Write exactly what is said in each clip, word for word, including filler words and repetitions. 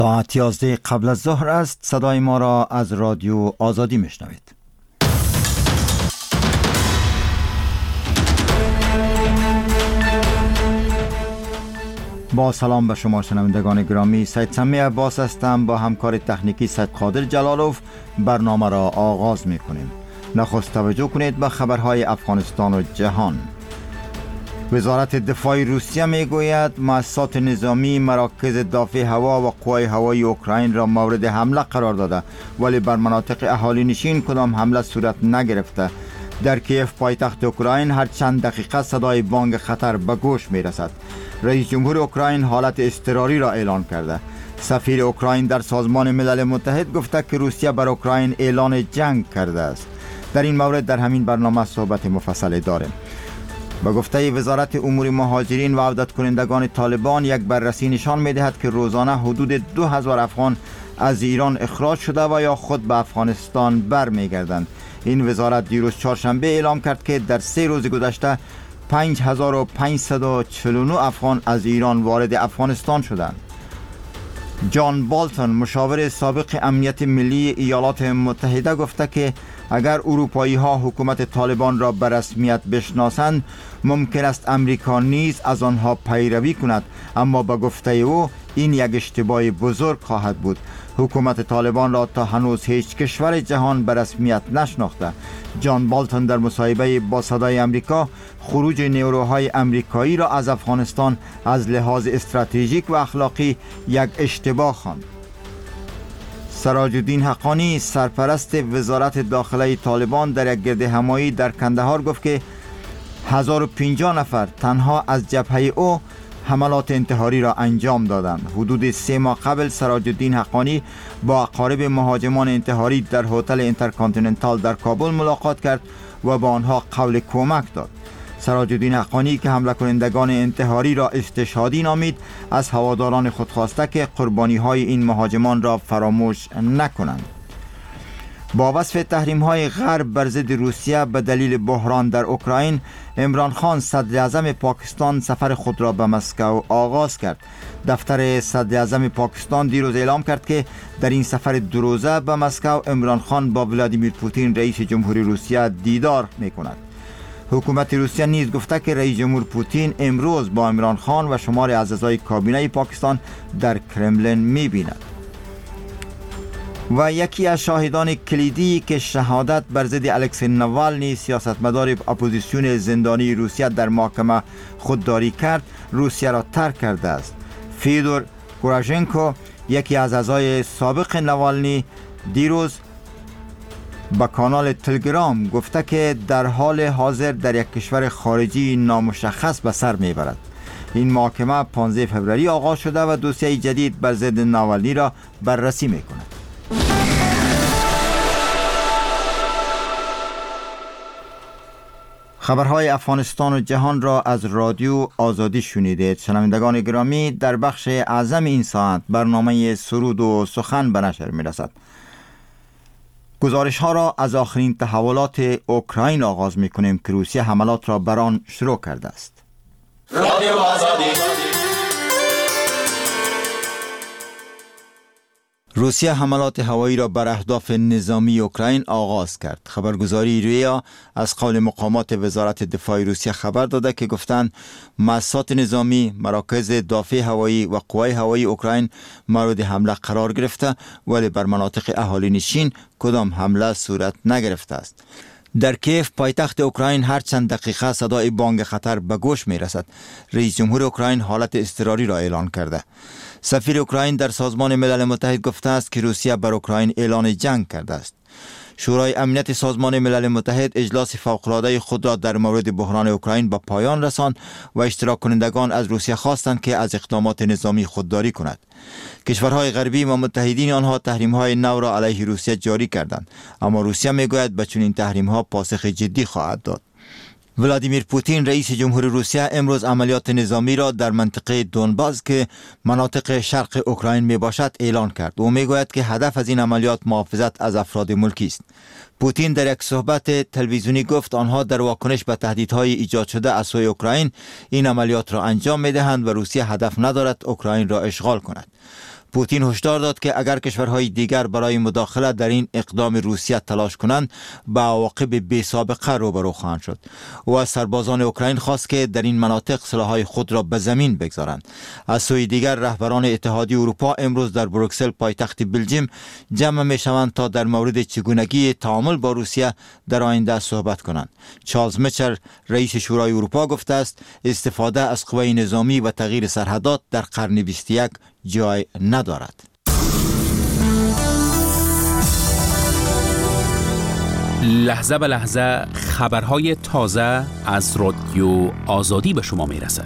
ساعت یازده قبل از ظهر است. صدای ما را از رادیو آزادی میشنوید. با سلام به شما شنوندگان گرامی، سید سمی عباس هستم. با همکار تکنیکی سید قادر جلالوف برنامه را آغاز میکنیم. نخست توجه کنید به خبرهای افغانستان و جهان. وزارت دفاع روسیه میگوید مؤسسات نظامی مراکز دفاع هوا و قوای هوایی اوکراین را مورد حمله قرار داده، ولی بر مناطق اهالی نشین کدام حمله صورت نگرفته. در کیف پایتخت اوکراین هر چند دقیقه صدای بانگ خطر به گوش میرسد. رئیس جمهور اوکراین حالت اضطراری را اعلان کرده. سفیر اوکراین در سازمان ملل متحد گفته که روسیه بر اوکراین اعلان جنگ کرده است. در این مورد در همین برنامه صحبت مفصل داریم. با گفته وزارت امور مهاجرین و عودت کنندگان طالبان، یک بررسی نشان می‌دهد که روزانه حدود دو هزار افغان از ایران اخراج شده و یا خود به افغانستان برمیگردند. این وزارت دیروز چهارشنبه اعلام کرد که در سه روز گذشته پنج هزار و پانصد و چهل و نه افغان از ایران وارد افغانستان شدند. جان بالتون، مشاور سابق امنیت ملی ایالات متحده، گفته که اگر اروپایی ها حکومت طالبان را به رسمیت بشناسند، ممکن است امریکا نیز از آنها پیروی کند، اما با گفته او این یک اشتباه بزرگ خواهد بود. حکومت طالبان را تا هنوز هیچ کشور جهان به رسمیت نشناخته. جان بالتون در مصاحبه با صدای امریکا خروج نیروهای امریکایی را از افغانستان از لحاظ استراتژیک و اخلاقی یک اشتباه خواند. سراج الدین حقانی، سرپرست وزارت داخله طالبان، در یک گرد همایی در کندهار گفت که هزار و پنجاه نفر تنها از جبهه او حملات انتحاری را انجام دادند. حدود سه ماه قبل سراج الدین حقانی با اقارب مهاجمان انتحاری در هتل اینترکانتیننتال در کابل ملاقات کرد و با آنها قول کمک داد. سراج الدین حقانی که حمله کنندگان انتحاری را استشهادی نامید، از هواداران خود خواسته که قربانی های این مهاجمان را فراموش نکنند. با وصف تحریم های غرب بر ضد روسیه به دلیل بحران در اوکراین، عمران خان صدر اعظم پاکستان سفر خود را به مسکو آغاز کرد. دفتر صدر اعظم پاکستان دیروز اعلام کرد که در این سفر دو روزه به مسکو عمران خان با ولادیمیر پوتین رئیس جمهوری روسیه دیدار می کند. حکومت روسیه نیز گفته که رئیس جمهور پوتین امروز با عمران خان و شمار از اعضای کابینه پاکستان در کرملین می بیند. و یکی از شاهدان کلیدی که شهادت بر ضد الکسی نوالنی، سیاستمدار اپوزیسیون زندانی روسیه، در محاکمه خودداری کرد، روسیه را ترک کرده است. فیدور گوراشنکو، یکی از اعضای سابق نوالنی، دیروز با کانال تلگرام گفته که در حال حاضر در یک کشور خارجی نامشخص به سر میبرد. این محاکمه پانزده فوریه آغاز شده و دوسیه جدید بر ضد ناوالنی را بررسی میکند. خبرهای افغانستان و جهان را از رادیو آزادی شنیدید. شنوندگان گرامی، در بخش اعظم این ساعت برنامه سرود و سخن به نشر می‌رسد. گزارش ها را از آخرین تحولات اوکراین آغاز می‌کنیم که روسیه حملات را بر آن شروع کرده است. رادیو آزادی. روسیه حملات هوایی را بر اهداف نظامی اوکراین آغاز کرد. خبرگزاری رویا از قول مقامات وزارت دفاع روسیه خبر داده که گفتند مؤسسات نظامی، مراکز دفاع هوایی و قوای هوایی اوکراین مورد حمله قرار گرفته، ولی بر مناطق اهالی نشین کدام حمله صورت نگرفته است. در کیف پایتخت اوکراین هر چند دقیقه صدای بانگ خطر به گوش می رسد. رئیس جمهور اوکراین حالت اضطراری را اعلان کرده. سفیر اوکراین در سازمان ملل متحد گفته است که روسیه بر اوکراین اعلان جنگ کرده است. شورای امنیت سازمان ملل متحد اجلاس فوق‌العاده خود را در مورد بحران اوکراین به پایان رساند و اشتراک کنندگان از روسیه خواستند که از اقدامات نظامی خودداری کند. کشورهای غربی و متحدین آنها تحریم‌های نو را علیه روسیه جاری کردند، اما روسیه میگوید به چنین تحریم‌ها پاسخ جدی خواهد داد. ولادیمیر پوتین رئیس جمهور روسیه امروز عملیات نظامی را در منطقه دونباس که مناطق شرق اوکراین می باشد اعلان کرد. او می گوید که هدف از این عملیات محافظت از افراد ملکی است. پوتین در یک صحبت تلویزیونی گفت آنها در واکنش به تهدیدهای ایجاد شده از سوی اوکراین این عملیات را انجام می دهند و روسیه هدف ندارد اوکراین را اشغال کند. پوتین هشدار داد که اگر کشورهای دیگر برای مداخله در این اقدام روسیه تلاش کنند با عواقب بی سابقه روبرو خواهند شد. و از سربازان اوکراین خواست که در این مناطق سلاح‌های خود را به زمین بگذارند. از سوی دیگر رهبران اتحادیه اروپا امروز در بروکسل پایتخت بلژیم جمع می‌شوند تا در مورد چگونگی تعامل با روسیه در آینده صحبت کنند. چارلز میچل رئیس شورای اروپا گفته است استفاده از قوای نظامی و تغییر سرحدات در قرن بیست و یک جای ندارد. لحظه به لحظه خبرهای تازه از رادیو آزادی به شما میرسد.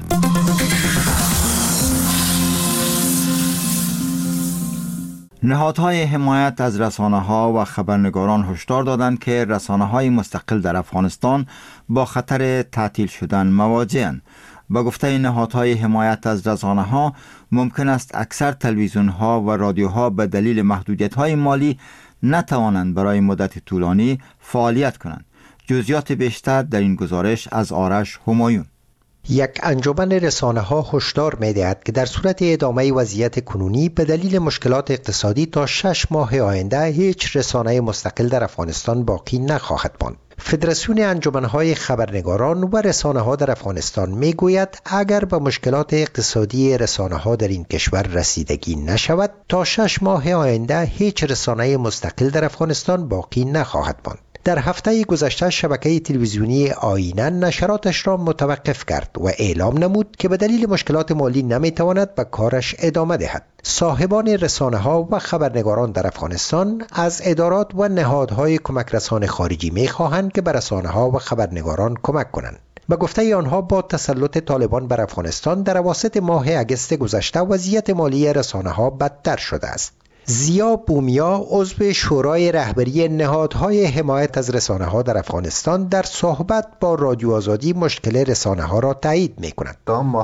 نهادهای حمایت از رسانه‌ها و خبرنگاران هشدار دادند که رسانه‌های مستقل در افغانستان با خطر تعطیل شدن مواجه‌اند. با گفته نهادهای حمایت از رسانه‌ها ممکن است اکثر تلویزیون‌ها و رادیوها به دلیل محدودیت‌های مالی نتوانند برای مدت طولانی فعالیت کنند. جزئیات بیشتر در این گزارش از آرش همایون. یک انجمن رسانه‌ها هشدار می‌دهد که در صورت ادامه وضعیت کنونی به دلیل مشکلات اقتصادی تا شش ماه آینده هیچ رسانه مستقل در افغانستان باقی نخواهد ماند. فدراسیون انجمن‌های خبرنگاران و رسانه‌ها در افغانستان می‌گوید اگر به مشکلات اقتصادی رسانه‌ها در این کشور رسیدگی نشود تا شش ماه آینده هیچ رسانه مستقل در افغانستان باقی نخواهد ماند. در هفته گذشته شبکه تلویزیونی آینه نشراتش را متوقف کرد و اعلام نمود که به دلیل مشکلات مالی نمیتواند به کارش ادامه دهد. صاحبان رسانه‌ها و خبرنگاران در افغانستان از ادارات و نهادهای کمک رسان خارجی می‌خواهند که به رسانه‌ها و خبرنگاران کمک کنند. به گفته آنها با تسلط طالبان بر افغانستان در اواسط ماه اگست گذشته وضعیت مالی رسانه‌ها بدتر شده است. زیا بومیا عضو شورای رهبری نهادهای حمایت از رسانه‌ها در افغانستان در صحبت با رادیو آزادی مشکل رسانه‌ها را تایید می‌کند.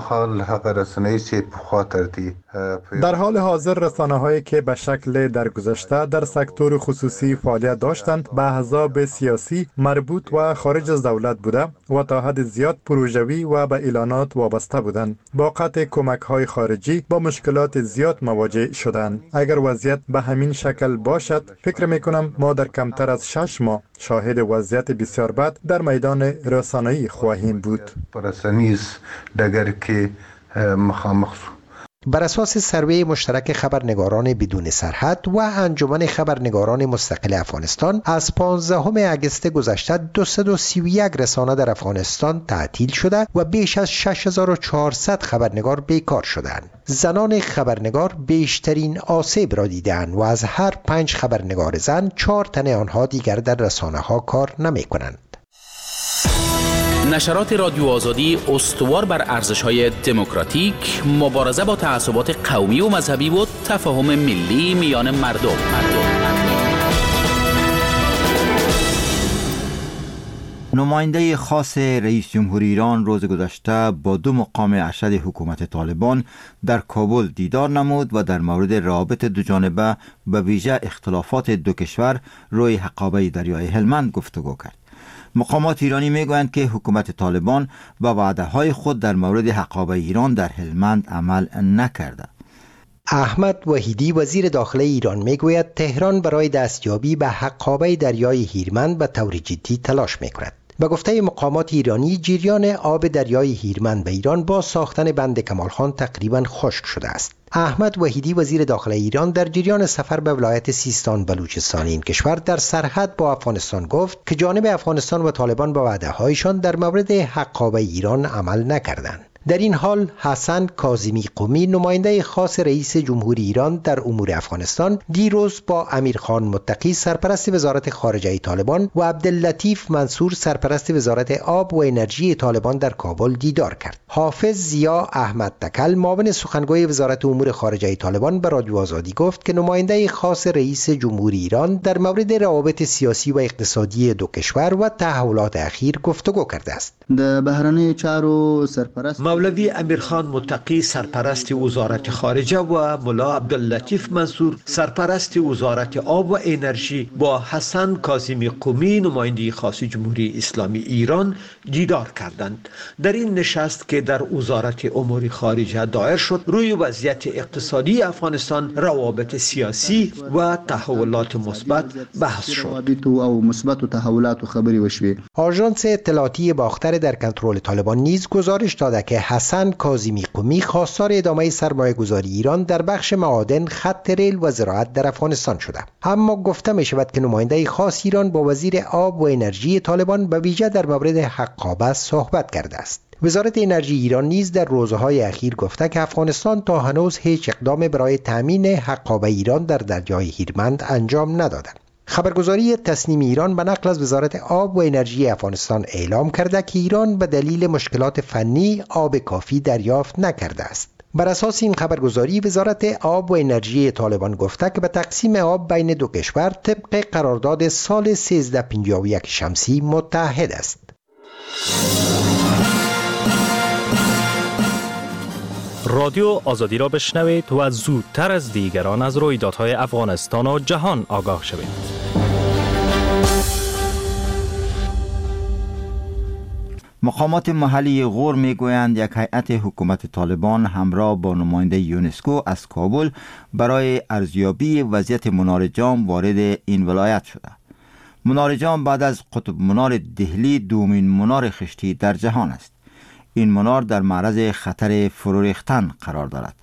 در حال حاضر رسانه‌هایی که به شکل در گذشته در سکتور خصوصی فعالیت داشتند به احزاب سیاسی مربوط و خارج از دولت بوده و تا حد زیاد پروژوی و به اعلانات وابسته بودند. با قطع کمک‌های خارجی با مشکلات زیاد مواجه شدند. اگر وضعیت به همین شکل باشد فکر میکنم ما در کمتر از شش ماه شاهد وضعیت بسیار بد در میدان رسانه‌ای خواهیم بود. بر اساس سروی مشترک خبرنگاران بدون سرحد و انجمن خبرنگاران مستقل افغانستان از پانزدهم اگست گذشته دویست و سی و یک رسانه در افغانستان تعطیل شده و بیش از شش هزار و چهارصد خبرنگار بیکار شدند. زنان خبرنگار بیشترین آسیب را دیدند و از هر پنج خبرنگار زن چهار تن آنها دیگر در رسانه‌ها کار نمی‌کنند. نشرات رادیو آزادی استوار بر ارزش‌های دموکراتیک، مبارزه با تعصبات قومی و مذهبی و تفاهم ملی میان مردم. مردم. نماینده خاص رئیس جمهور ایران روز گذشته با دو مقام ارشد حکومت طالبان در کابل دیدار نمود و در مورد روابط دو جانبه به ویژه اختلافات دو کشور روی حقابه دریای هلمند گفتگو کرد. مقامات ایرانی میگویند که حکومت طالبان به وعده‌های خود در مورد حقابه ایران در هلمند عمل نکرده. احمد وحیدی وزیر داخله ایران میگوید تهران برای دستیابی به حقابه دریای هیرمند به طور جدی تلاش میکند. به گفته مقامات ایرانی جریان آب دریای هیرمند به ایران با ساختن بند کمال خان تقریبا خشک شده است. احمد وحیدی وزیر داخله ایران در جریان سفر به ولایت سیستان بلوچستان این کشور در سرحد با افغانستان گفت که جانب افغانستان و طالبان به وعده‌هایشان در مورد حقابه ایران عمل نکردند. در این حال حسن کاظمی قمی نماینده خاص رئیس جمهوری ایران در امور افغانستان دیروز با امیرخان متقی سرپرست وزارت خارجه طالبان و عبداللطیف منصور سرپرست وزارت آب و انرژی طالبان در کابل دیدار کرد. حافظ زیا احمد تکل معاون سخنگوی وزارت امور خارجه طالبان به رادیو آزادی گفت که نماینده خاص رئیس جمهوری ایران در مورد روابط سیاسی و اقتصادی دو کشور و تحولات اخیر گفتگو کرده است. د بهرنی چارو سرپرست مولوی امیرخان متقی سرپرست وزارت خارجه و ملا عبداللطیف منصور سرپرست وزارت آب و انرژی با حسن کاظمی قمی نماینده خاص جمهوری اسلامی ایران دیدار کردند. در این نشست که در وزارت امور خارجه دایر شد، روی وضعیت اقتصادی افغانستان، روابط سیاسی و تحولات مثبت بحث شد. آژانس اطلاعاتی باختر در کنترل طالبان نیز گزارش داده که حسن کاظمی قمی خواستار ادامه سرمایه گذاری ایران در بخش معادن، خط ریل و زراعت در افغانستان شده. اما گفته می شود که نماینده خاص ایران با وزیر آب و انرژی طالبان به ویژه در مورد حقابه صحبت کرده است. وزارت انرژی ایران نیز در روزهای اخیر گفته که افغانستان تا هنوز هیچ اقدام برای تامین حقابه ایران در دریای هیرمند انجام نداده. خبرگزاری تسنیم ایران به نقل از وزارت آب و انرژی افغانستان اعلام کرده که ایران به دلیل مشکلات فنی آب کافی دریافت نکرده است. بر اساس این خبرگزاری، وزارت آب و انرژی طالبان گفته که به تقسیم آب بین دو کشور طبق قرارداد سال سیزده پنجاه و یک شمسی متحد است. رادیو آزادی را بشنوید و زودتر از دیگران از رویدادهای افغانستان و جهان آگاه شوید. مقامات محلی غور میگویند یک هیئت حکومت طالبان همراه با نماینده یونسکو از کابل برای ارزیابی وضعیت منار جام وارد این ولایت شده. منار جام بعد از قطب منار دهلی دومین منار خشتی در جهان است. این منار در معرض خطر فرو ریختن قرار دارد.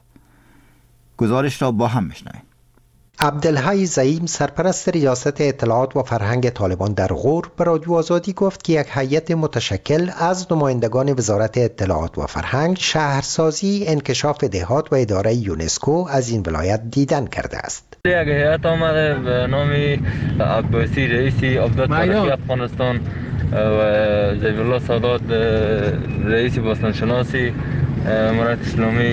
گزارش را با هم میشنویم. عبدالحی زعیم سرپرست ریاست اطلاعات و فرهنگ طالبان در غور به رادیو آزادی گفت که یک هیئت متشکل از نمایندگان وزارت اطلاعات و فرهنگ، شهرسازی، انکشاف دهات و اداره یونسکو از این ولایت دیدن کرده است. یک هیئت آمده به نام عباسی رئیسی آبداد تاریخی افغانستان و ضیف الله سادات رئیس باستانشناسی امارت اسلامی،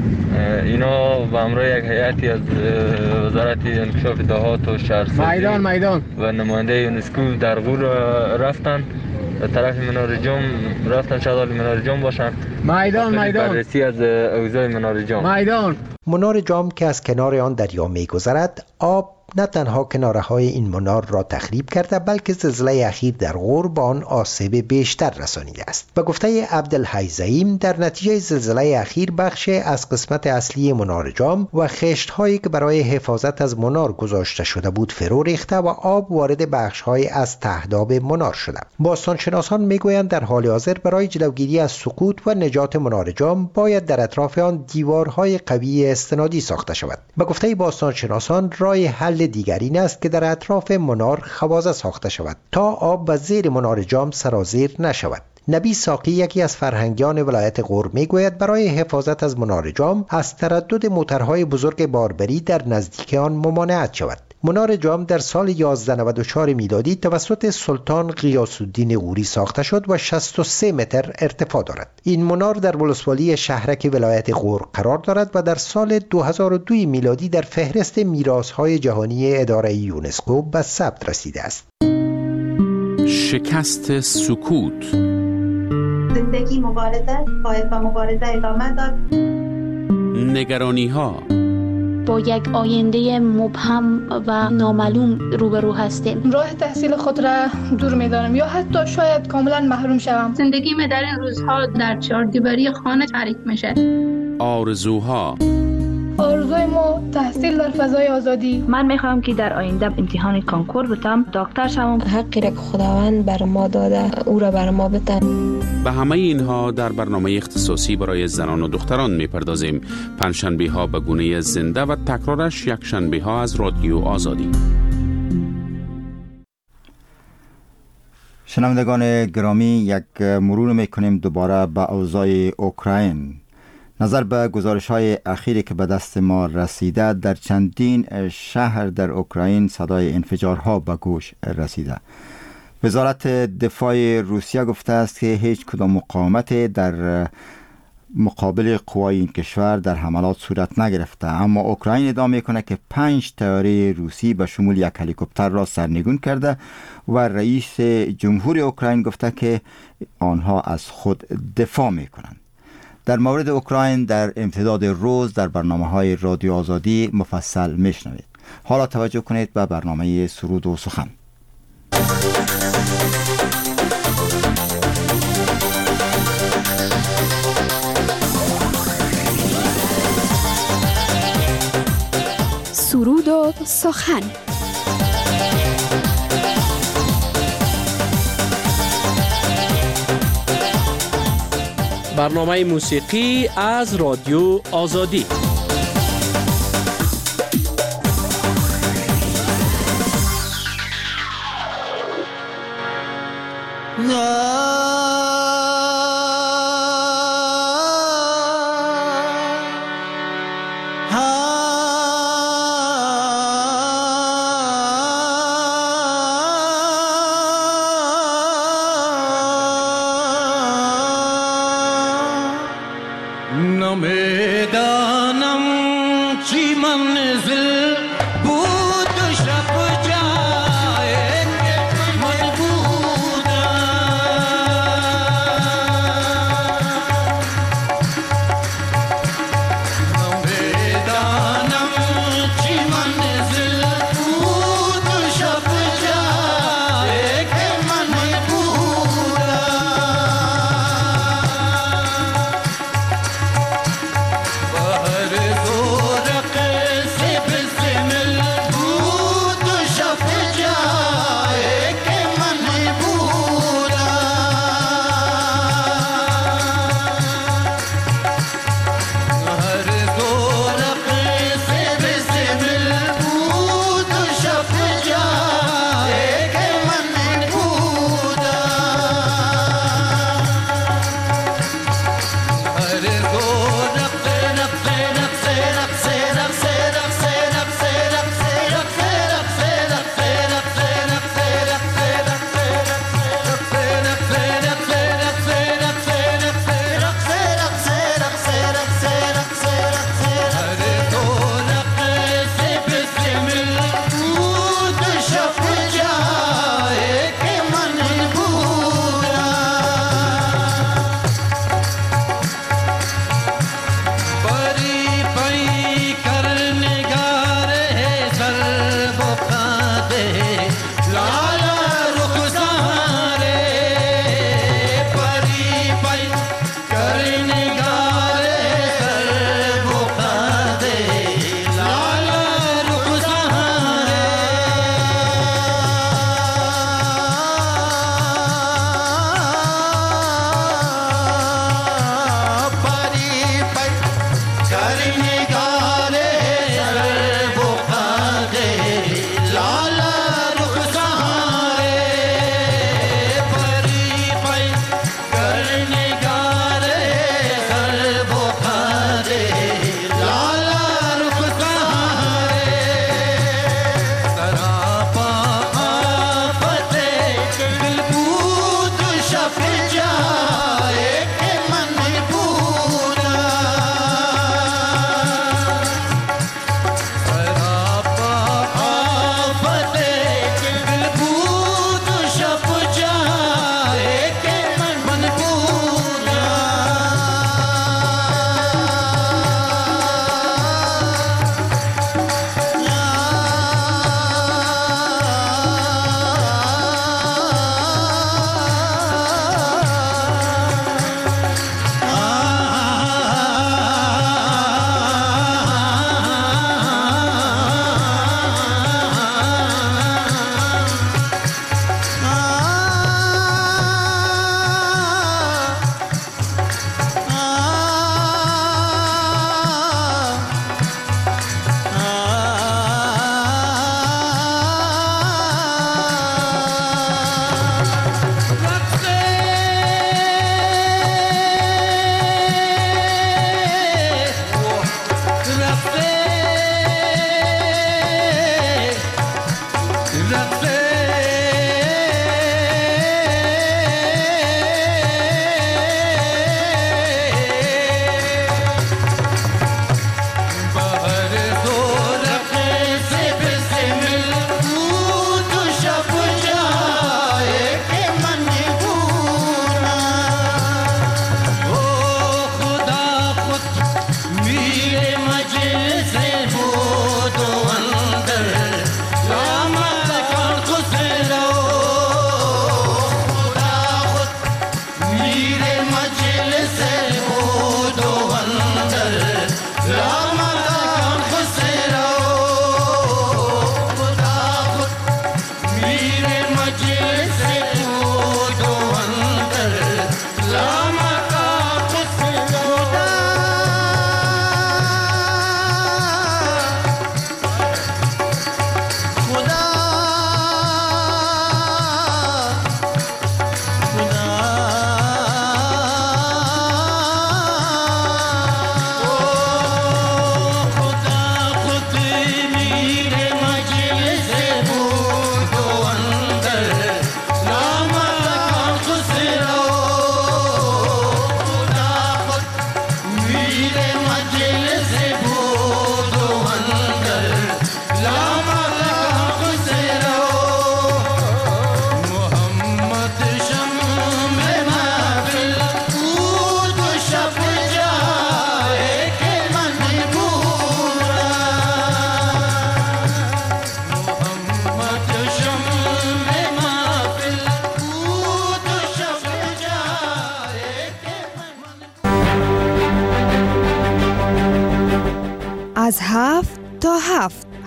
اینا به همراه یک هیئتی از وزارت انکشاف دهات و شهرسازی میدان میدان و نماینده یونسکو در غور رفتن به طرف منار جام رفتن، شاید منار جام باشن میدان میدان بررسی از اوضاع منار جام. میدان منار جام که از کنار آن دریا می‌گذرد، آب نه تنها کناره های این منار را تخریب کرده بلکه زلزله اخیر در غور با آن آسیب بیشتر رسانیده است. به گفته عبدالحی زعیم، در نتیجه زلزله اخیر بخش از قسمت اصلی منار جام و خشت هایی که برای حفاظت از منار گذاشته شده بود فرو ریخته و آب وارد بخش های از تهداب منار شده. باستانشناسان میگویند در حال حاضر برای جلوگیری از سقوط و نجات منار جام باید در اطراف آن دیوارهای قوی استنادی ساخته شود. به گفته باستانشناسان، راه حل دیگر این است که در اطراف منار خوازه ساخته شود تا آب و زیر منار جام سرازیر نشود. نبی ساقی، یکی از فرهنگیان ولایت غور، میگوید برای حفاظت از منار جام از تردد موترهای بزرگ باربری در نزدیک آن ممانعت شود. منار جام در سال یازده نود و چهار میلادی توسط سلطان غیاث الدین غوری ساخته شد و شصت و سه متر ارتفاع دارد. این منار در ولسوالی شهرک ولایت غور قرار دارد و در سال دو هزار و دو میلادی در فهرست میراث‌های جهانی اداره یونسکو به ثبت رسیده است. شکست سکوت. زندگی مبارزه، باید با مبارزه ادامه داد. نگرانی ها. با یک آینده مبهم و نامعلوم روبرو هستیم. راه تحصیل خود را دور می‌دانم یا حتی شاید کاملا محروم شوم. زندگی من در این روزها در چهاردیواری خانه تعریف میشه. آرزوها. آرزوی ما تحصیل در فضای آزادی. من میخوام که در آینده امتحان کنکور بتم، دکتر شوم. حقی را که خداوند بر ما داده او را بر ما بده. به همه اینها در برنامه اختصاصی برای زنان و دختران میپردازیم. پنجشنبه ها به گونه زنده و تکرارش یک شنبه ها از رادیو آزادی. شنوندگان گرامی، یک مرور میکنیم دوباره به اوضاع اوکراین. نظر به گزارش‌های اخیری که به دست ما رسیده، در چندین شهر در اوکراین صدای انفجارها به گوش رسیده. وزارت دفاع روسیه گفته است که هیچ کدام مقاومت در مقابل قوای این کشور در حملات صورت نگرفته، اما اوکراین ادعا میکنه که پنج طیاره روسی به شمول یک هلیکوپتر را سرنگون کرده و رئیس جمهور اوکراین گفته که آنها از خود دفاع میکنند. در مورد اوکراین در امتداد روز در برنامه‌های رادیو آزادی مفصل میشنوید. حالا توجه کنید به برنامه سرود و سخن. سرود و سخن. برنامه موسیقی از رادیو آزادی. نمیدانم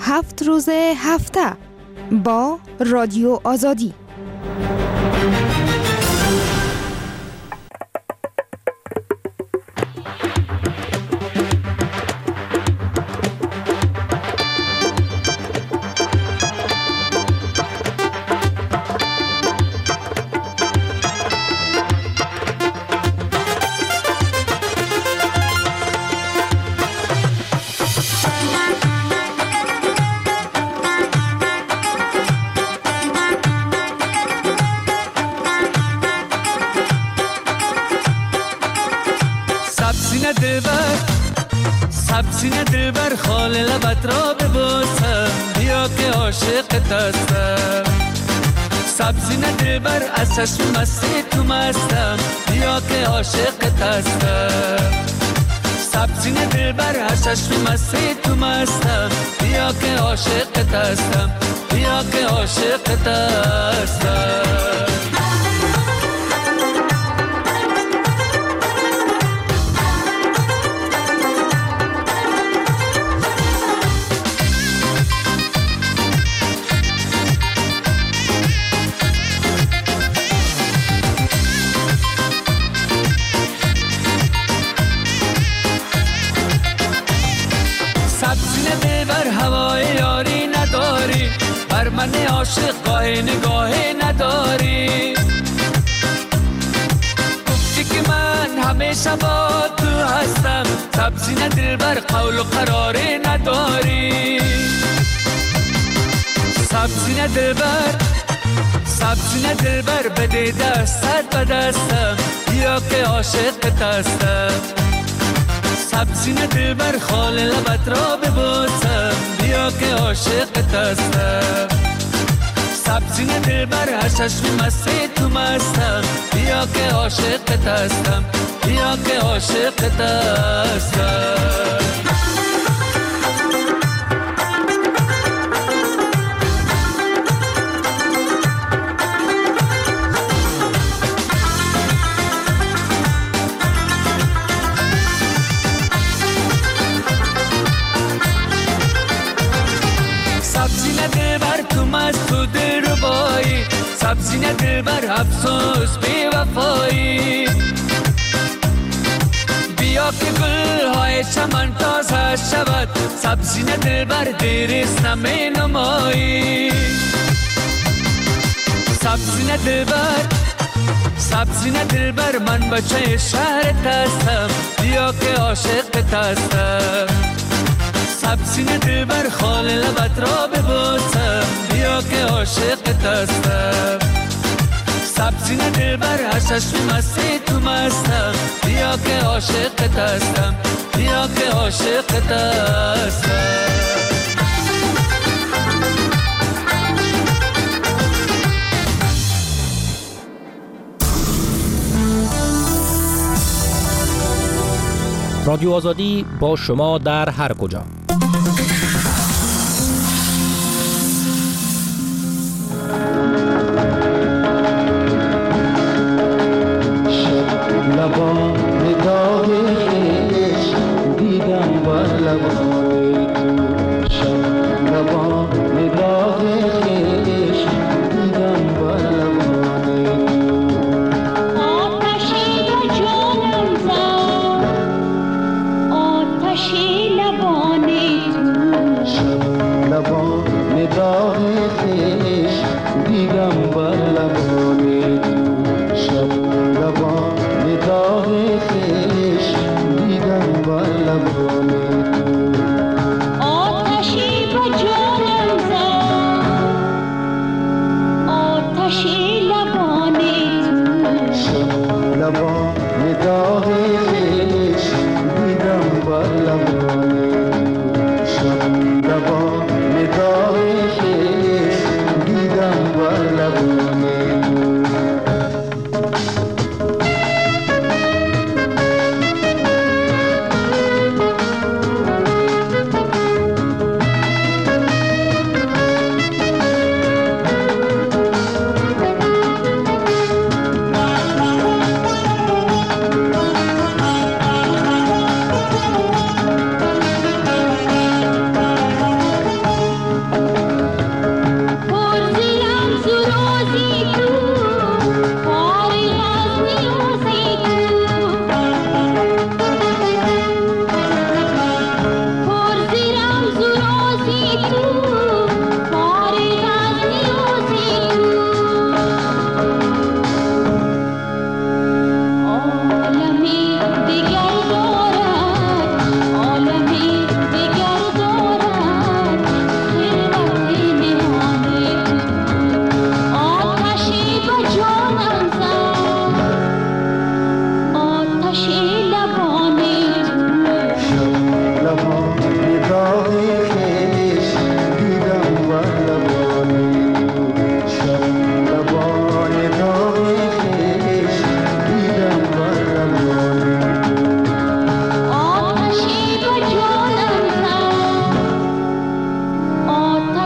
هفت روز هفته با رادیو آزادی. سینه دلبر خال لبت را ببوسم، بیا که عاشقت هستم. سبزینه دلبر از چشم مستی تو مستم، بیا که عاشقت هستم. سبزینه دلبر از چشم مستی تو مستم، بیا که عاشقت هستم، بیا که عاشقت هستم. من عاشق گاه نگاه نداری، گفتی که من همیشه با تو هستم، سبزینه دلبر قول و قرار نداری. سبزینه دلبر سبزینه دلبر بده دستت به دستم، بیا که عاشقت هستم. سبزینه دلبر خال لبت را ببوسم، بیا که عاشقت هستم. سبزینه دلبر هر چشم مستی تو مستم، بیا که عاشقت هستم، بیا که عاشقت هستم. سبزینه دلبر افسوس بی وفایی، بیا که گل های چمن تازه شود، سبزینه دلبر دیریست نمی نمایی. سبزینه دلبر سبزینه دلبر من بچه شهرت هستم، بیا که عاشقت هستم. سبزینه دلبر خال لبت را ببوسم، بیا که عاشقت هستم. سبزینه دلبر هر چشم مستی تو مستم، بیا که عاشقت هستم، بیا که عاشقت هستم. رادیو آزادی با شما در هر کجا.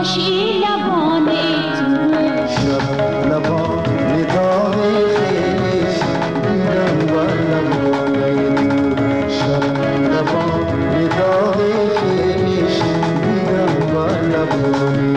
آتشی لبان تو شب لبان ندای خیش دیدم بر لبان تو شب لبان ندای خیش دیدم بر لبان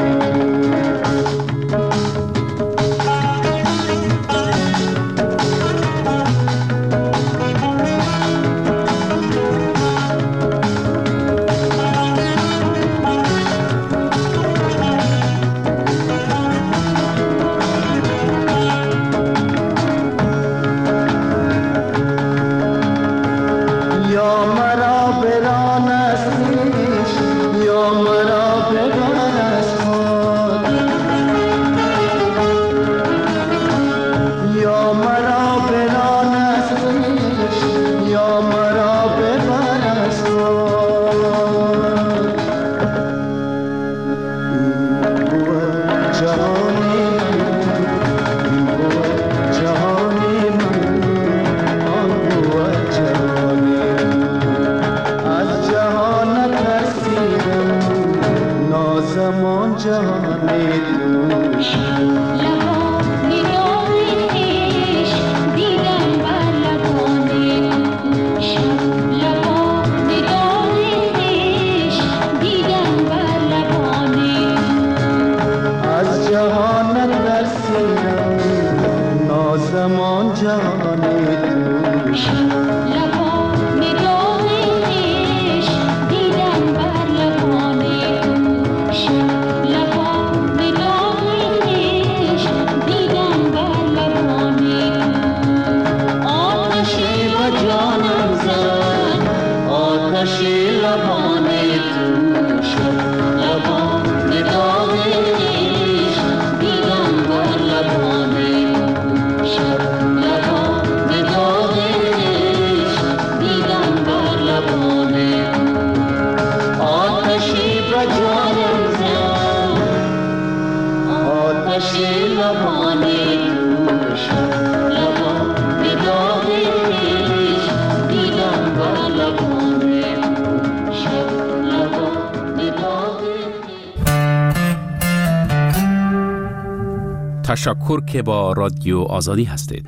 تشکر که با رادیو آزادی هستید.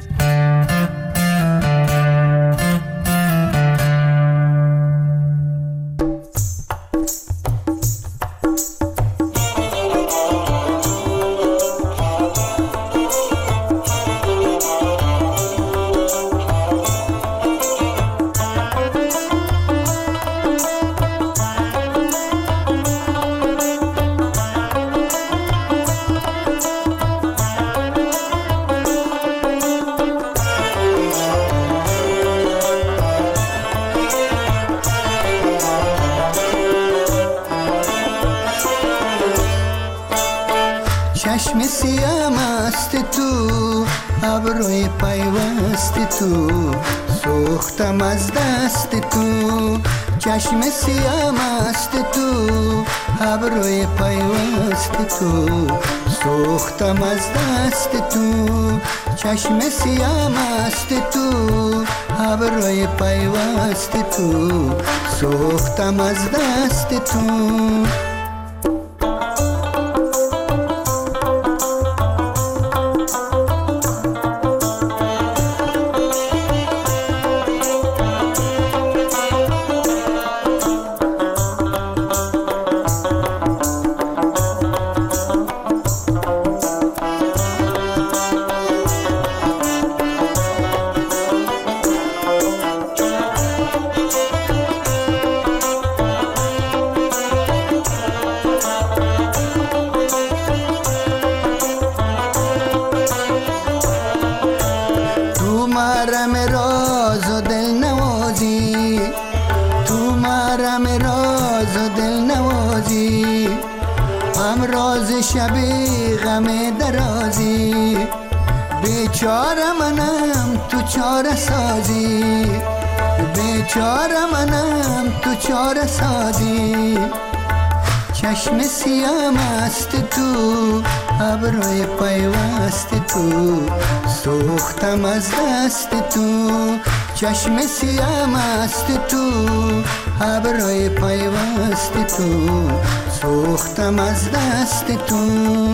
چشم سیام است تو ابروی پیوست تو سوختم از دست تو چشم سیام است تو ابروی پیوست تو سوختم از دست تو چشم سیام است تو ابروی پیوست تو سوختم از دست تو شبی غم درازی بیچاره منم تو چاره سازی بیچاره منم تو چاره سازی چشم سیام است تو ابروی پیوست تو سوختم از دست تو چشم سیام است تو، ابروی پیوست تو، سوختم از دست تو.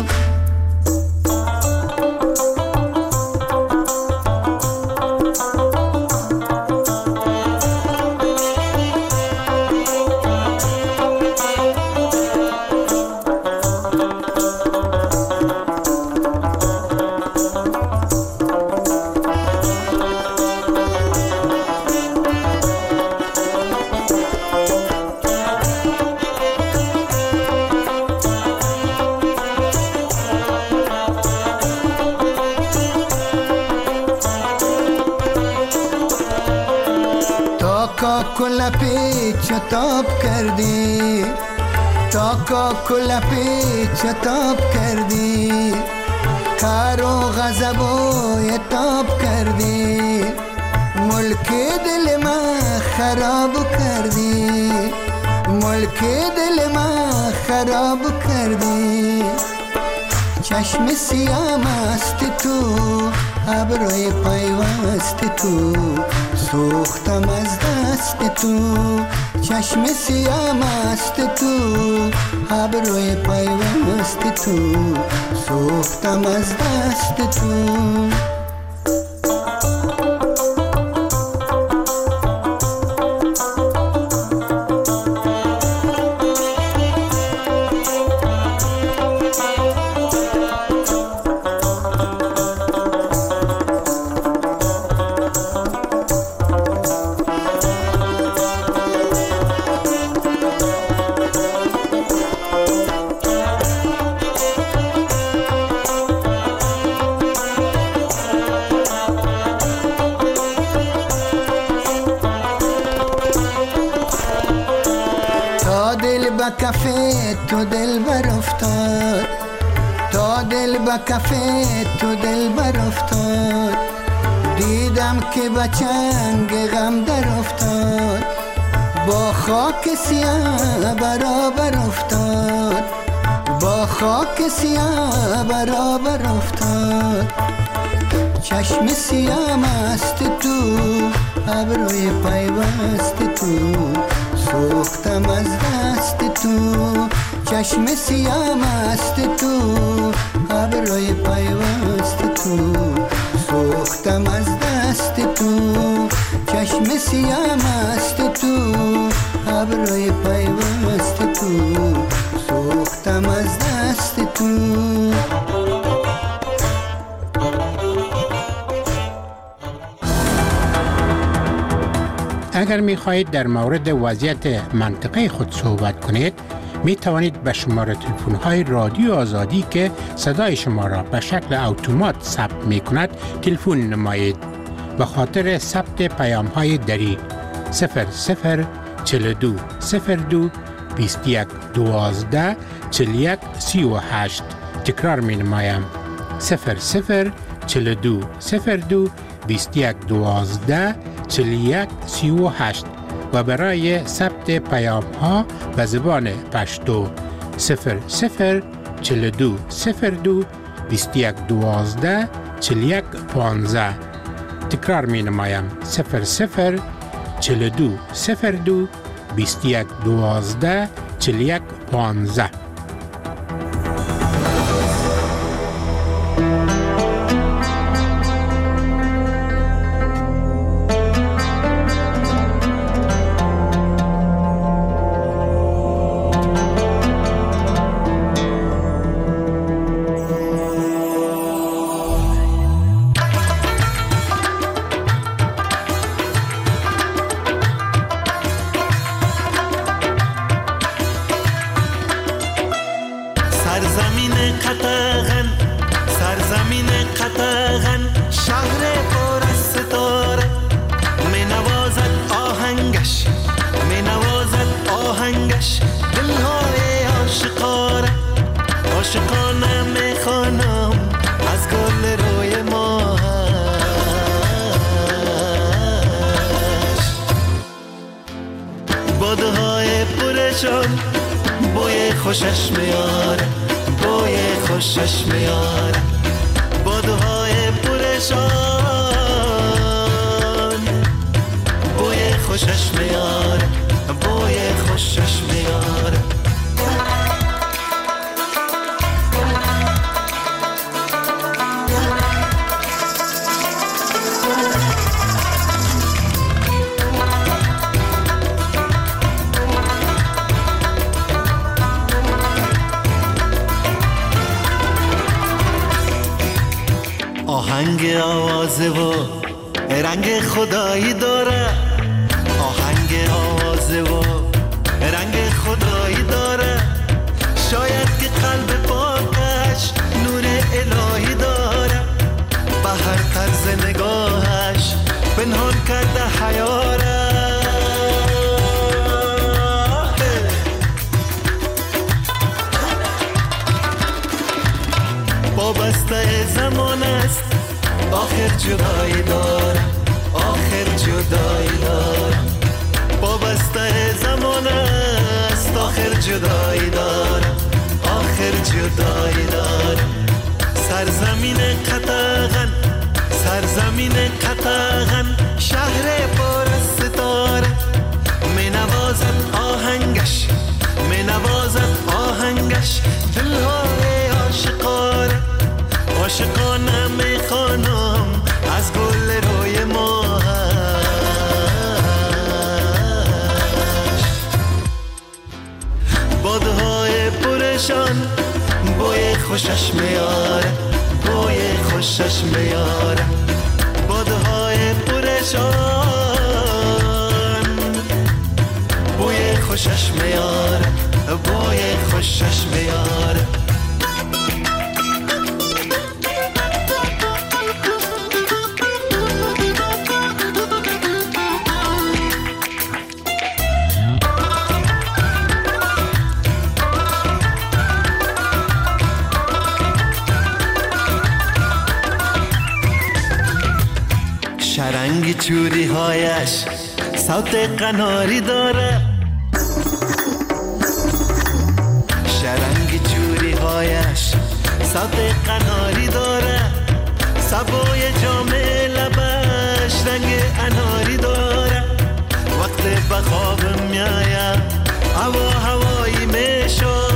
کل پیچ تاب کردی، تا کا کل پیچ تاب کردی، کار و غضب و تاب کردی، ملک دل ما خراب کردی، ملک دل ما خراب کردی. چشم سیام است تو، ابروی پیوست تو، سوختم از دست تو. چشم سیام است تو، ابروی پیوست تو، سوختم از دست تو. کفه تو دل بر افتاد، تا دل با کفه تو دل بر افتاد، دیدم که با چنگ غم در افتاد، با خاک سیاه برابر افتاد، با خاک سیاه برابر افتاد. چشم سیام است تو، ابروی پیوست تو، سوختم از دست تو. چشم سیام است تو، ابروی پیوست تو، سوختم از دست تو. چشم سیام است تو، ابروی پیوست تو، سوختم از دست تو. اگر می خواهید در مورد وضعیت منطقه خود صحبت کنید، می توانید به شماره تلفن های رادیو آزادی که صدای شما را به شکل اتومات ثبت می کند تلفن نمایید. به خاطر ثبت پیام های دری صفر صفر چهل و دو صفر دو بیست و یک دوازده چهل و یک سی و هشت. تکرار می نمایم صفر صفر چهل و دو صفر دو بیست و یک دوازده چهل و یک سی و هشت و برای ثبت پیام ها به زبان پشتو صفر صفر چهل و دو صفر دو بیست و یک دوازده چهل و یک پانزده. تکرار می نمایم صفر صفر چهل و دو صفر دو بیست و یک دوازده چهل و یک پانزده. بوی خوشش میاره، بوی خوشش میاره، بادوهای پرشان خوشش میاره، بوی خوشش میاره. آهنگ آوازه و رنگ خدایی داره، آهنگ آوازه و رنگ خدایی داره. شاید که قلب پاکش نور الهی داره، به هر طرز نگاهش پنهان کرده حیاره. وابسته زمان است، آخر جدایی داره، آخر جدایی داره. وابسته زمان است، آخر جدایی داره، آخر جدایی داره. سرزمین قطغن، سرزمین قطغن، شهر پر از ستاره. می نوازد آهنگش، می نوازد آهنگش دلهای عاشقانه. عاشقانه میخوانم از گل روی ماهش. بادهای پرشان بوی خوشش میاره، بوی خوشش میاره. بادهای پرشان بوی خوشش میاره، بوی خوشش میاره. شرنگ چوری هایش صوت قناری داره، شرنگ چوری هایش صوت قناری داره. سبوی جام لبش رنگ اناری داره. وقت به خواب میایم هوا هوایی میشه،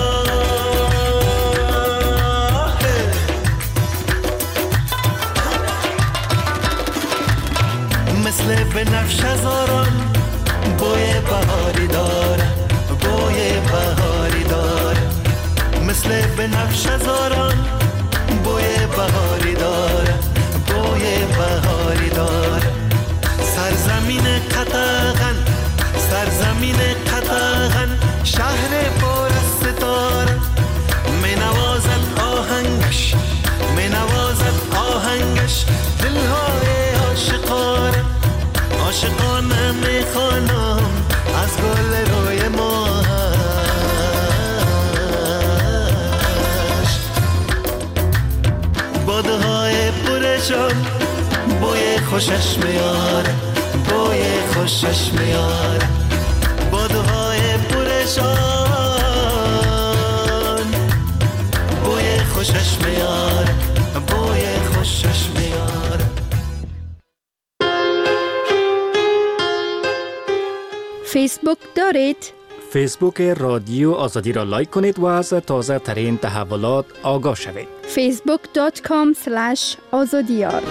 مثل بنفش هزاران بوی بهاری داره، بوی بهاری داره. مثل بنفش هزاران بوی بهاری داره، بوی بهاری داره. سرزمین قطغن، سرزمین قطغن، شهر پر از ستاره. می نوازد آهنگش، می نوازد آهنگش دلهای عاشقانه. عاشقانه میخوانم از گل روی ماهش. بادهای پرشان بوی خوشش میاره، بوی خوشش میاره. بادهای پرشان بوی خوشش میاره، بوی خوشش میاره. فیسبوک دارید؟ فیسبوک رادیو آزادی را لایک کنید و از تازه ترین تحولات آگاه شوید. فیسبوک دات کام اسلش آزادیار.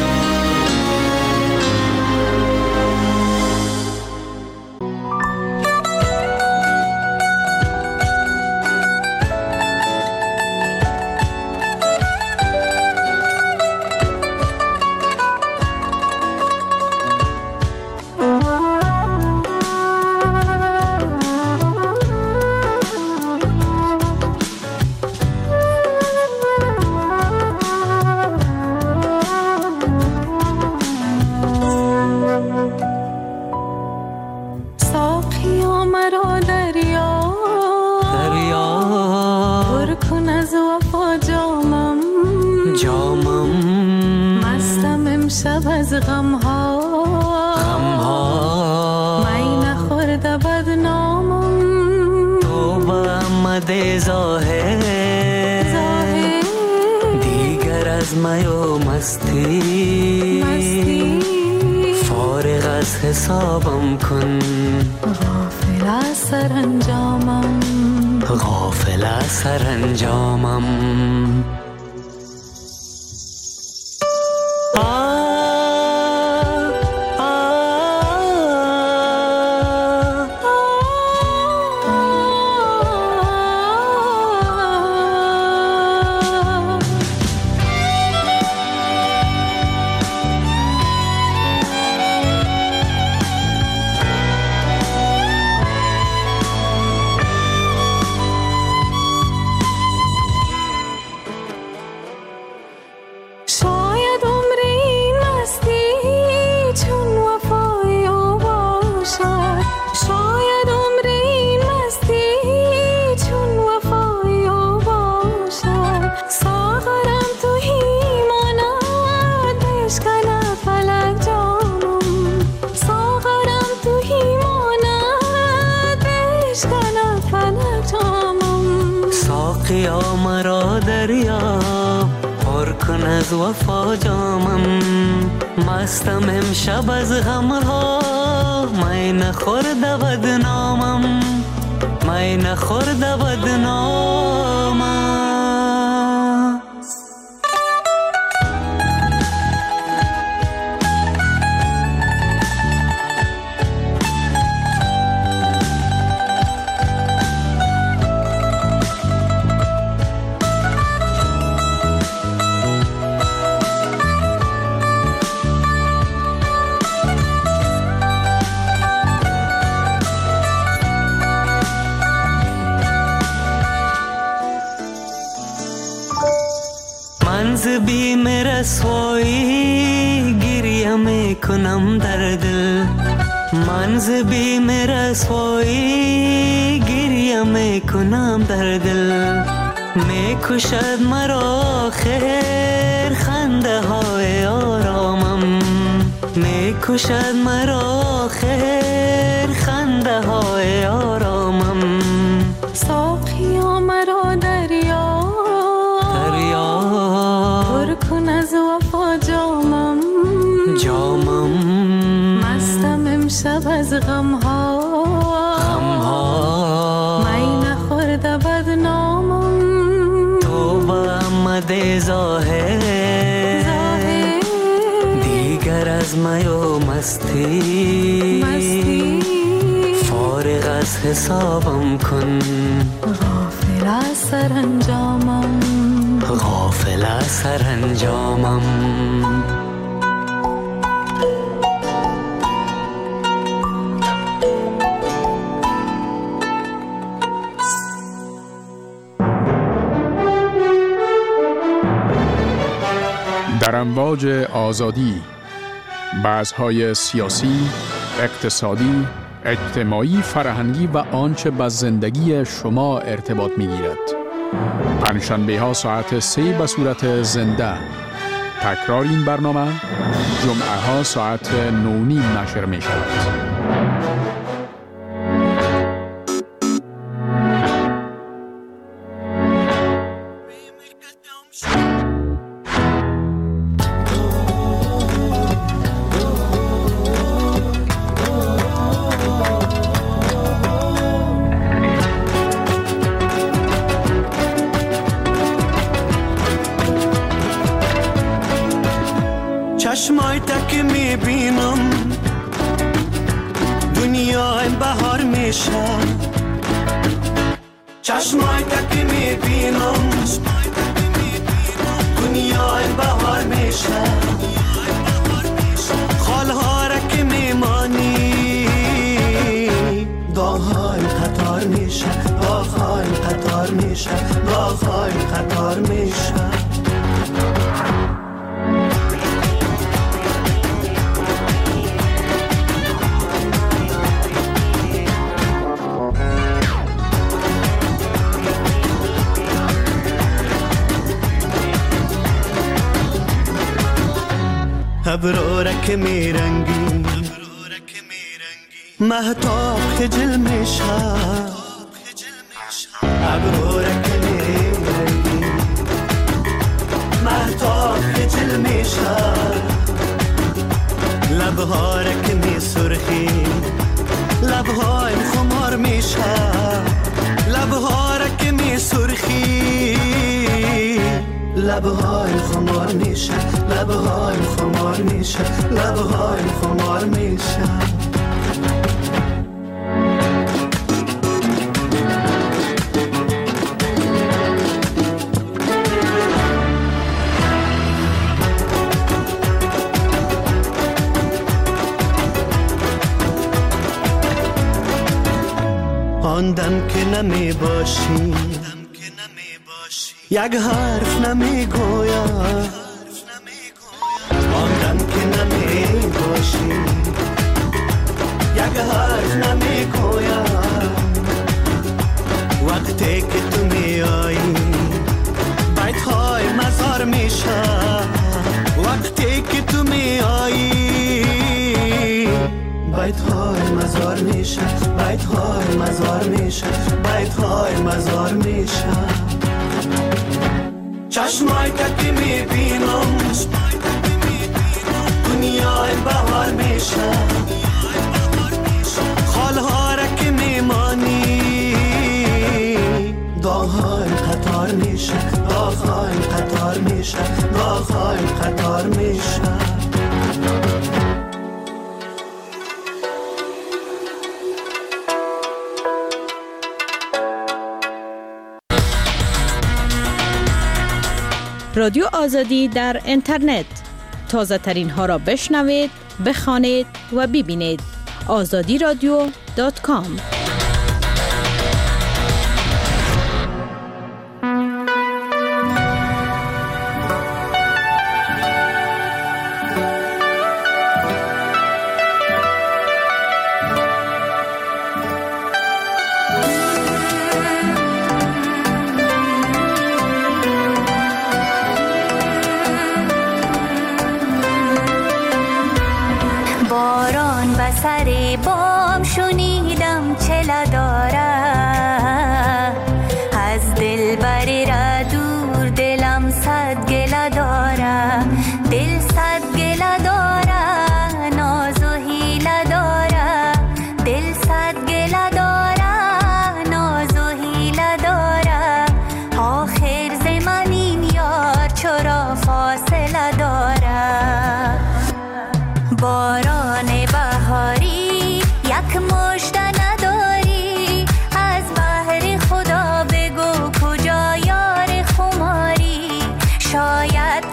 شب از غم ها غم ها می نخورده بدنامم تو با آمده ظاهر ظاهر دیگر از می و مستی مستی فارغ از حسابم کن. غافل از سرانجامم، غافل از سرانجامم. ساقیا مرا دریاب پر کن از وفا جامم. مستم امشب از غمها، می نخورده بدنامم، می نخورده بدنامم. منز بیم رسوایی گریه میکنم در دل. منز بیم رسوایی گریه میکنم در دل. میکشد مرا خیر خنده های آرامم. میکشد مرا خیر خنده های آرامم. ساقیا مرا دریا پر کن از وفا جامم، جامم. مستم امشب از غمها، غمها. می نخورده بدنامم. تو با آمده ظاهر، ظاهر. دیگر از می و مستی، مستی. فارغ از حسابم کن. غافل از سرانجامم، غافل از سرانجامم. در امواج آزادی، بحث‌های سیاسی، اقتصادی، اجتماعی، فرهنگی و آنچه به زندگی شما ارتباط می‌گیرد. پنجشنبه ها ساعت سه به صورت زنده. تکرار این برنامه جمعه ها ساعت نو نیم نشر می شود. چشمای تک میبینم دنیا این بهار میشه. چشمای تک میبینم دنیا این بهار میشه. خالها را که میمانی داغهای قطار میشه، داغهای قطار میشه، داغهای قطار میشه. ابرارک میرنگی مهتاب خجل میشه. ابرارک میرنگی مهتاب خجل میشه. لبهارک میسو سرخی لبهایم خمار میشه لبها را که می سرخی لبهایم خمار میشه لبهایم خمار میشه لبهایم خمار میشه آن دم که نمی باشی یک حرف نمی گویم آن دم که نمی باشی یک حرف نمی گویم وقتی که تو می آیی بیت های مزار میشه وقتی که تو می آیی بیت های مزار میشه بیت های مزار میشه بیت های مزار میشه چشمای که میبینم دنیای بهار میشه خالها را که میمانی داغهای قطار میشه داغهای قطار میشه داغهای قطار میشه رادیو آزادی در اینترنت تازه ترین ها را بشنوید، بخوانید و ببینید. آزادی رادیو دات کام سر بام شنیدم چلا داره از دل بری را دور دلم صد گله داره دل صد گله داره ناز و حیله داره دل صد گله داره ناز و حیله داره آخر ز من این یار چرا فاصله داره باران بهاری یک مژده نداری از بحر خدا بگو کجا یار خماری شاید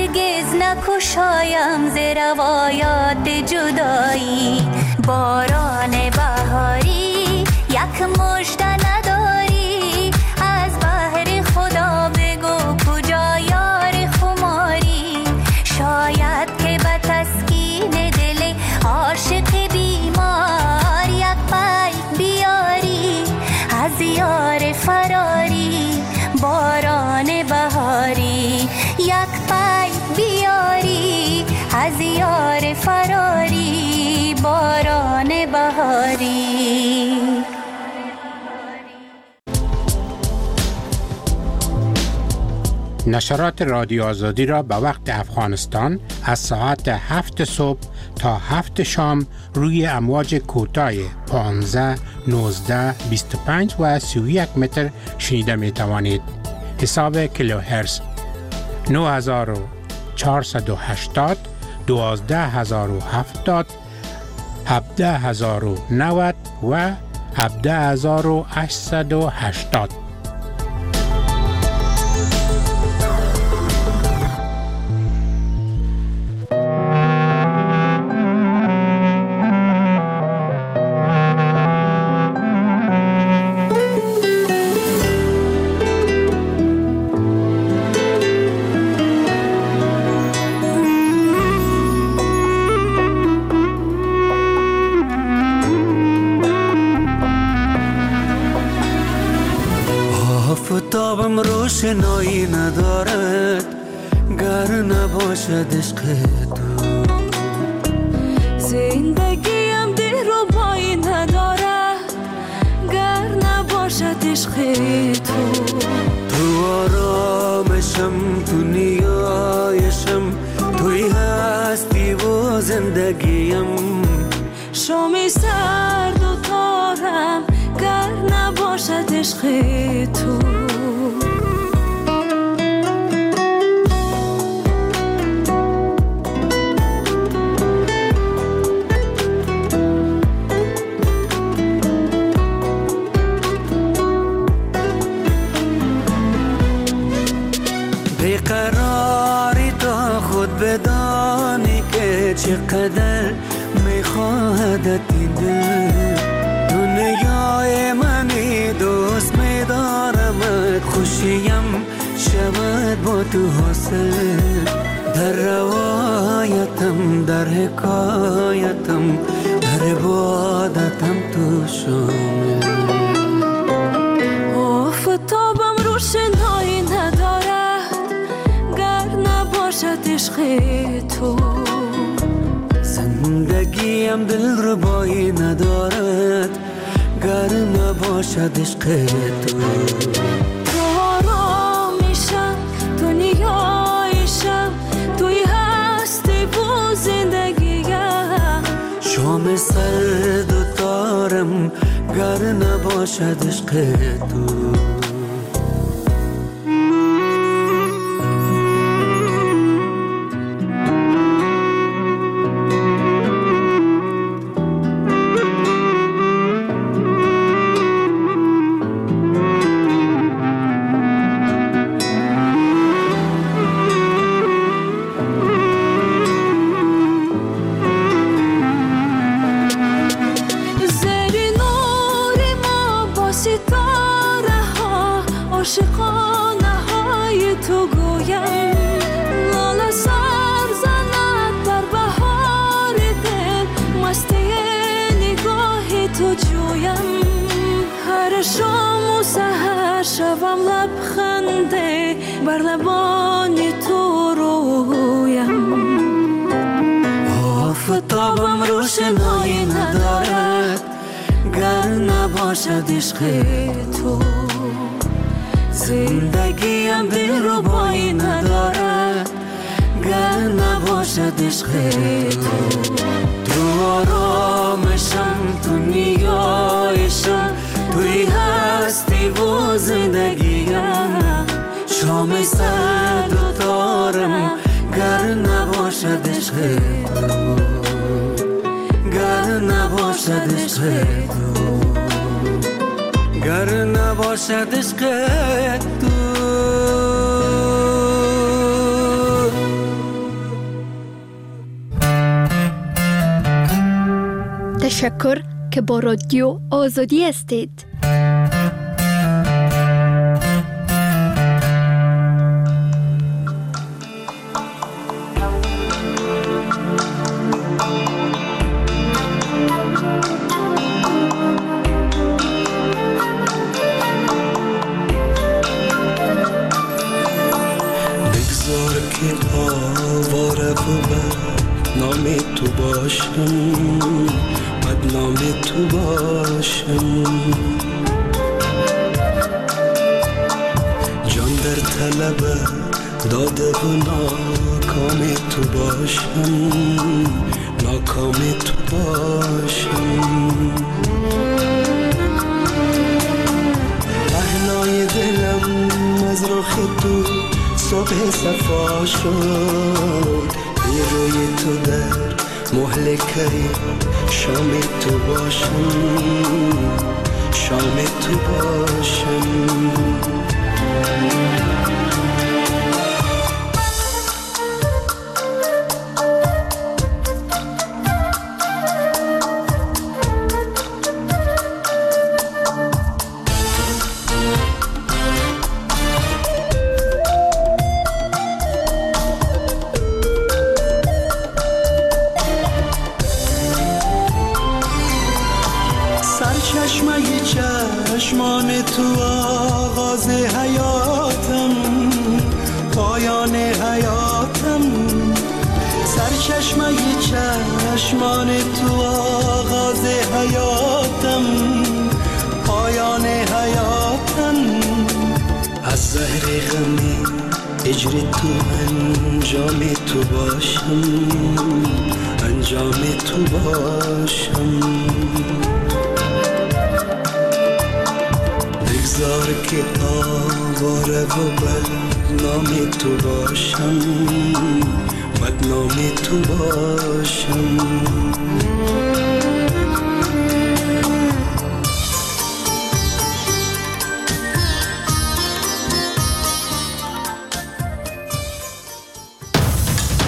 هرگز نکشایم ز روایات جدایی. باران بهاری یک مژده نداری، از بحر خدا بگو کجا یار خماری. شاید که به تسکین دل عاشق بیمار یک پی بیاری از یار فراری. باران بهاری یک پی بیاری از یار فراری. باران بهاری. نشرات رادیو آزادی را به وقت افغانستان از ساعت هفت صبح تا هفت شام روی امواج کوتاه پانزده، نوزده، بیست و پنج و سی و یک متر شنیده می توانید. حساب کیلوهرتز نه هزار و چهارصد و هشتاد، دوازده هزار و هفتاد، هفده هزار و نود و هفده هزار و هشتصد و هشتاد. آفتابم روشنایی ندارد گر نباشد عشق تو. زندگیم دلربایی ندارد گر نباشد عشق تو. تو آرامشم، تو نیایشم، توی هستی و زندگیم. شامی سرد و تارم گر نباشد عشق تو. بیقراری تا خود بدانی که چقدر میخواهدت این دل. دنیای منی دوست میدارمت، خوشیم شود با تو حاصل. در روایتم، در حکایتم، در عبادتم تو شامل. آفتابم روشنایی ندارد گر نباشد عشق تو. زندگیم دلربایی ندارد گر نباشد عشق تو. تو آرامیشم، تو نیایشم، توی هستی و زندگیم. شام سرد و تارم گر نباشد عشق تو. عاشقانه های تو گویم، لاله سر زند در بهار دل، مستی نگاه تو جویم. هر شام و سحر شوم لبخنده بر لبان تو رویم. آفتابم روشنایی ندارد گر نباشد عشق تو. زندگیم دلربایی ندارد گر نباشد عشق تو. تو آرامشم، تو نیایشم، توی هستی و زندگیم. شام سرد و تارم گر نباشد عشق تو. گر نباشد عشق تو. گر نباشد عشق تو. تشکر که با رادیو آزادی هستید. بگذار که آواره و بدنام تو باشم، بدنام تو باشم. جان در طلب داده و ناکام تو باشم، ناکام تو باشم. پهنای دلم از رخ تو صبح صفا شد، بی روی تو در مهلکه شام تو باشم، شام تو باشم. سرچشمه چشمان تو آغاز حیاتم، پایان حیاتم. سرچشمه چشمان تو آغاز حیاتم، پایان حیاتم. از زهر غمی اجر تو انجام تو باشم، انجام تو باشم. بگذار که آواره و بدنام تو باشم، بدنام تو باشم.